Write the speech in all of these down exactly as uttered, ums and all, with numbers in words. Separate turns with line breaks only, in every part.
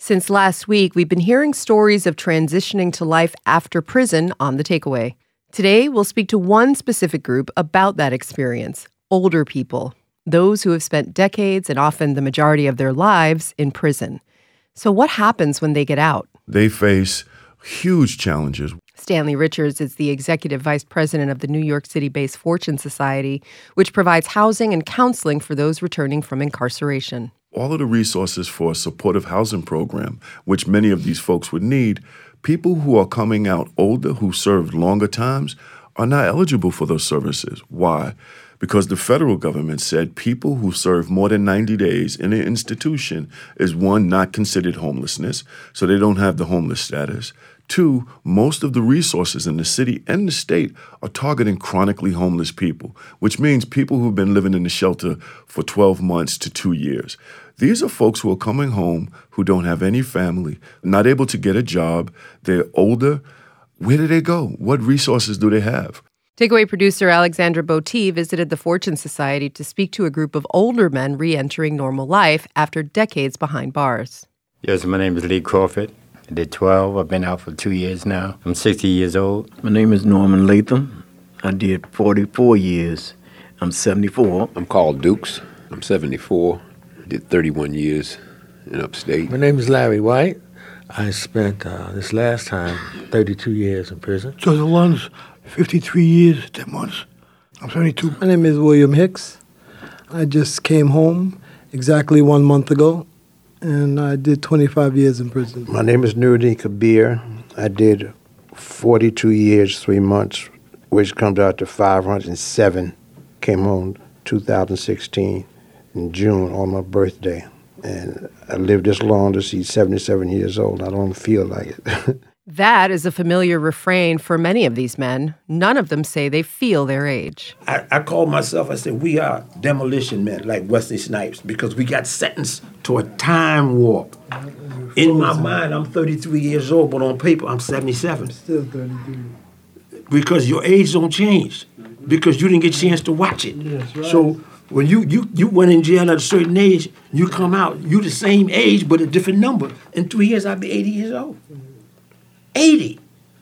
Since last week, we've been hearing stories of transitioning to life after prison on The Takeaway. Today, we'll speak to one specific group about that experience, older people, those who have spent decades and often the majority of their lives in prison. So what happens when they get out?
They face huge challenges.
Stanley Richards is the executive vice president of the New York City-based Fortune Society, which provides housing and counseling for those returning from incarceration.
All of the resources for a supportive housing program, which many of these folks would need, people who are coming out older, who served longer times, are not eligible for those services. Why? Because the federal government said people who serve more than ninety days in an institution is, one, not considered homelessness, so they don't have the homeless status. Two, most of the resources in the city and the state are targeting chronically homeless people, which means people who've been living in the shelter for twelve months to two years. These are folks who are coming home who don't have any family, not able to get a job. They're older. Where do they go? What resources do they have?
Takeaway producer Alexandra Botti visited the Fortune Society to speak to a group of older men re-entering normal life after decades behind bars.
Yes, my name is Lee Crawford. I did twelve. I've been out for two years now. I'm sixty years old.
My name is Norman Latham. I did forty-four years. I'm seventy-four.
I'm Carl Dukes. I'm seventy-four. Did thirty-one years in upstate.
My name is Larry White. I spent uh, this last time thirty-two years in prison.
Joseph Lunds, fifty-three years, ten months. I'm seventy-two.
My name is William Hicks. I just came home exactly one month ago, and I did twenty-five years in prison.
My name is Nuruddin Kabir. I did forty-two years, three months, which comes out to five hundred seven. Came home two thousand sixteen in June on my birthday. And I lived this long to see seventy-seven years old. I don't feel like it.
That is a familiar refrain for many of these men. None of them say they feel their age.
I, I call myself, I said, we are demolition men like Wesley Snipes because we got sentenced to a time warp. In my mind, I'm thirty-three years old, but on paper, I'm seventy-seven.
Still thirty-three.
Because your age don't change because you didn't get a chance to watch it.
Yes, right.
So when you, you, you went in jail at a certain age, you come out, you the same age but a different number. In three years, I'll be eighty years old. eighty.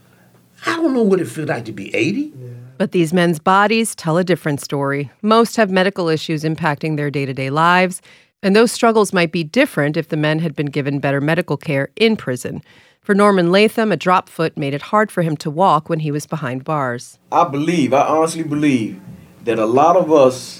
I don't know what it feels like to be eighty.
Yeah. But these men's bodies tell a different story. Most have medical issues impacting their day-to-day lives, and those struggles might be different if the men had been given better medical care in prison. For Norman Latham, a dropped foot made it hard for him to walk when he was behind bars.
I believe, I honestly believe, that a lot of us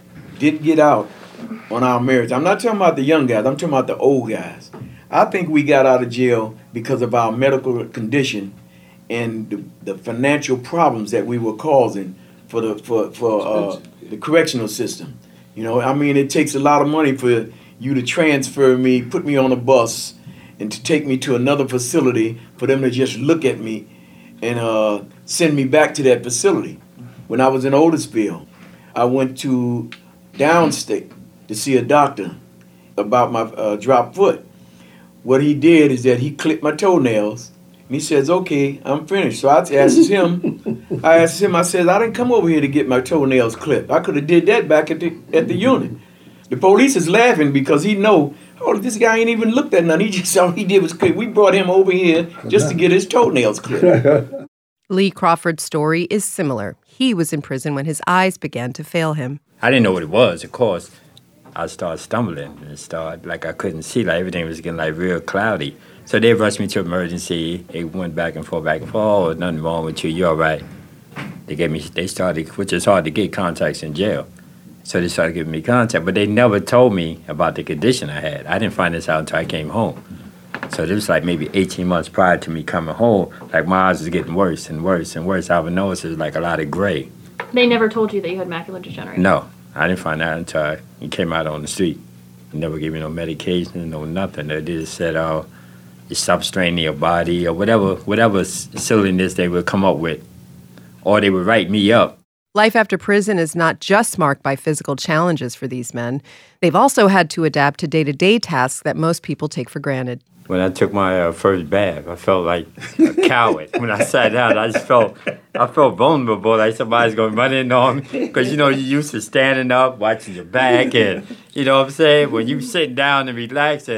did get out on our merits. I'm not talking about the young guys, I'm talking about the old guys. I think we got out of jail because of our medical condition and the, the financial problems that we were causing for the for, for uh, the correctional system. You know, I mean, it takes a lot of money for you to transfer me, put me on a bus, and to take me to another facility for them to just look at me and uh, send me back to that facility. When I was in Otisville, I went to downstate to see a doctor about my uh, dropped foot. What he did is that he clipped my toenails, and he says, okay, I'm finished. So I asked him, I asked him, I said, I didn't come over here to get my toenails clipped. I could have did that back at the at the unit. The police is laughing because he know, oh, this guy ain't even looked at nothing. He just, all he did was clip. We brought him over here just to get his toenails clipped.
Lee Crawford's story is similar. He was in prison when his eyes began to fail him.
I didn't know what it was, of course. I started stumbling and started, like I couldn't see, like everything was getting like real cloudy. So they rushed me to emergency. They went back and forth, back and forth. Oh, nothing wrong with you, you're all right. They gave me, they started, which is hard to get contacts in jail. So they started giving me contact, but they never told me about the condition I had. I didn't find this out until I came home. So this was like maybe eighteen months prior to me coming home. Like my eyes was getting worse and worse and worse. I would notice it was like a lot of gray.
They never told you that you had macular degeneration?
No. I didn't find out until he came out on the street. They never gave me no medication, no nothing. They just said, oh, you stop straining your body or whatever, whatever silliness they would come up with. Or they would write me up.
Life after prison is not just marked by physical challenges for these men. They've also had to adapt to day-to-day tasks that most people take for granted.
When I took my uh, first bath, I felt like a coward. When I sat down, I just felt, I felt vulnerable, like somebody's going to run in on me. Because, you know, you're used to standing up, watching your back, and, you know what I'm saying? When you sitting down and relaxing,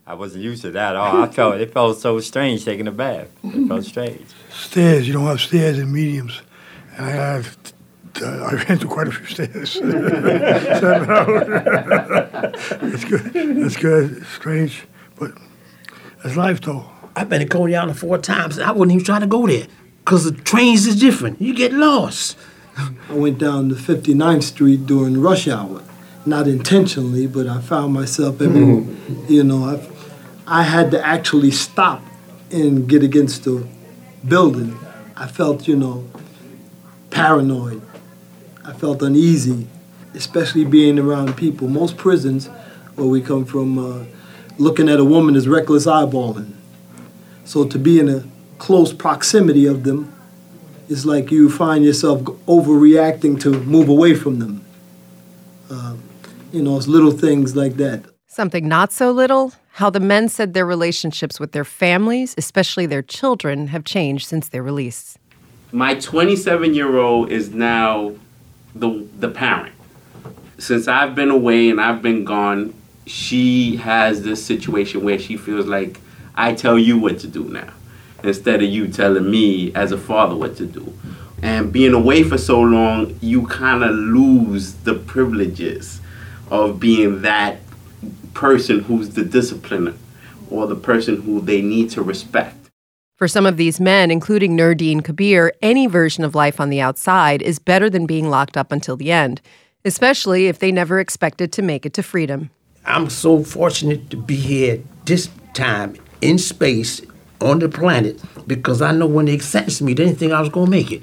I wasn't used to that at all. I felt it felt so strange taking a bath. It felt strange.
Stairs, you don't have stairs in mediums. And I have, I ran through quite a few stairs. Seven hours. That's good. That's good. Strange, but that's life, though.
I've been to Coney Island four times, and I wouldn't even try to go there because the trains is different. You get lost.
I went down to fifty-ninth Street during rush hour. Not intentionally, but I found myself every, mm-hmm. you know, I, I had to actually stop and get against the building. I felt, you know, paranoid. I felt uneasy, especially being around people. Most prisons, where we come from, uh, looking at a woman is reckless eyeballing. So to be in a close proximity of them, it's like you find yourself overreacting to move away from them. Uh, you know, it's little things like that.
Something not so little, how the men said their relationships with their families, especially their children, have changed since their release.
My twenty-seven-year-old is now the the parent. Since I've been away and I've been gone, she has this situation where she feels like I tell you what to do now, instead of you telling me as a father what to do. And being away for so long, you kind of lose the privileges of being that person who's the discipliner or the person who they need to respect.
For some of these men, including Nurdeen Kabir, any version of life on the outside is better than being locked up until the end, especially if they never expected to make it to freedom.
I'm so fortunate to be here this time in space on the planet because I know when they sentenced me, they didn't think I was going to make it.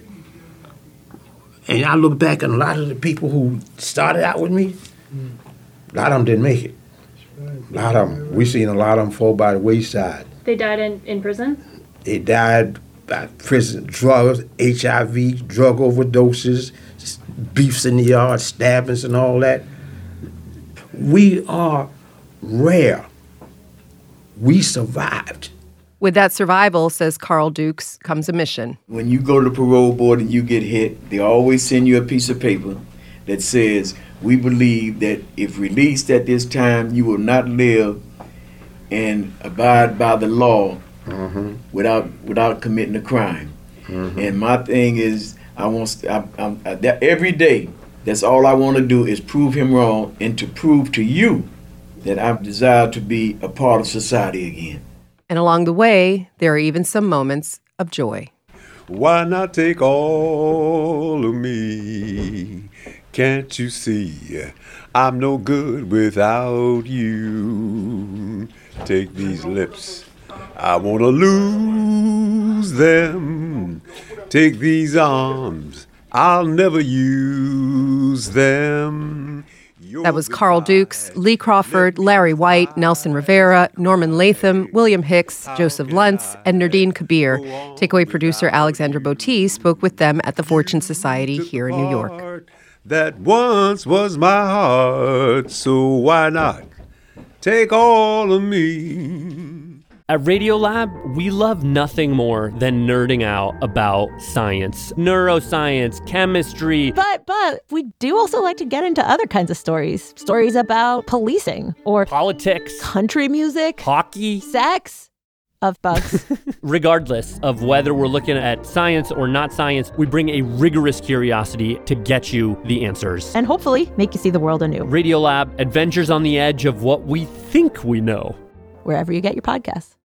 And I look back and a lot of the people who started out with me,
a lot of them didn't make it. A lot of them. We seen a lot of them fall by the wayside.
They died in, in prison?
They died by prison, drugs, H I V, drug overdoses, beefs in the yard, stabbings and all that. We are rare. We survived.
With that survival, says Carl Dukes, comes a mission.
When you go to the parole board and you get hit, they always send you a piece of paper that says, we believe that if released at this time, you will not live and abide by the law mm-hmm. without without committing a crime. Mm-hmm. And my thing is, I want I, I, I, that every day, that's all I want to do is prove him wrong and to prove to you that I desire to be a part of society again.
And along the way, there are even some moments of joy.
Why not take all of me? Can't you see I'm no good without you? Take these lips, I want to lose them. Take these arms, I'll never use them.
That was Carl Dukes, Lee Crawford, Larry White, Nelson Rivera, Norman Latham, William Hicks, Joseph Luntz, and Nurdeen Kabir. Takeaway producer Alexandra Botti spoke with them at the Fortune Society here in New York.
That once was my heart, so why not take all of me?
At Radiolab, we love nothing more than nerding out about science, neuroscience, chemistry.
But but we do also like to get into other kinds of stories. Stories about policing or
politics,
country music,
hockey,
sex, of bugs.
Regardless of whether we're looking at science or not science, we bring a rigorous curiosity to get you the answers.
And hopefully make you see the world anew.
Radiolab, adventures on the edge of what we think we know.
Wherever you get your podcasts.